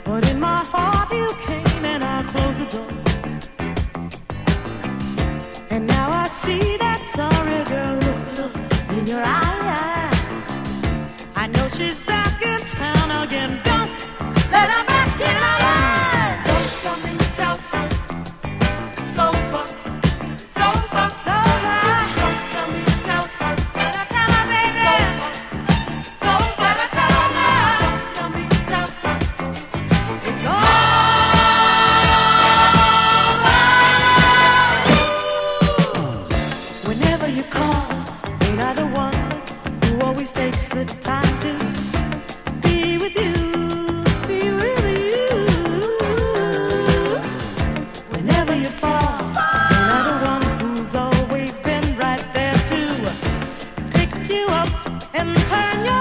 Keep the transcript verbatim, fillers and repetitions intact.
But in my heart you came and I closed the door. And now I see that sorry girl look, look in your eyes. I know she's back in town again. Don't let her back in our lives. Don't tell me, tell her it's over, it's over, it's over. Don't tell me, tell her, let her tell her, baby, it's over, it's over. Let her tell her now. Don't tell me, tell her it's over. Whenever you call, ain't I the one who always takes the time to be with you, be with you. Whenever you fall, ain't I the one who's always been right there to pick you up and turn your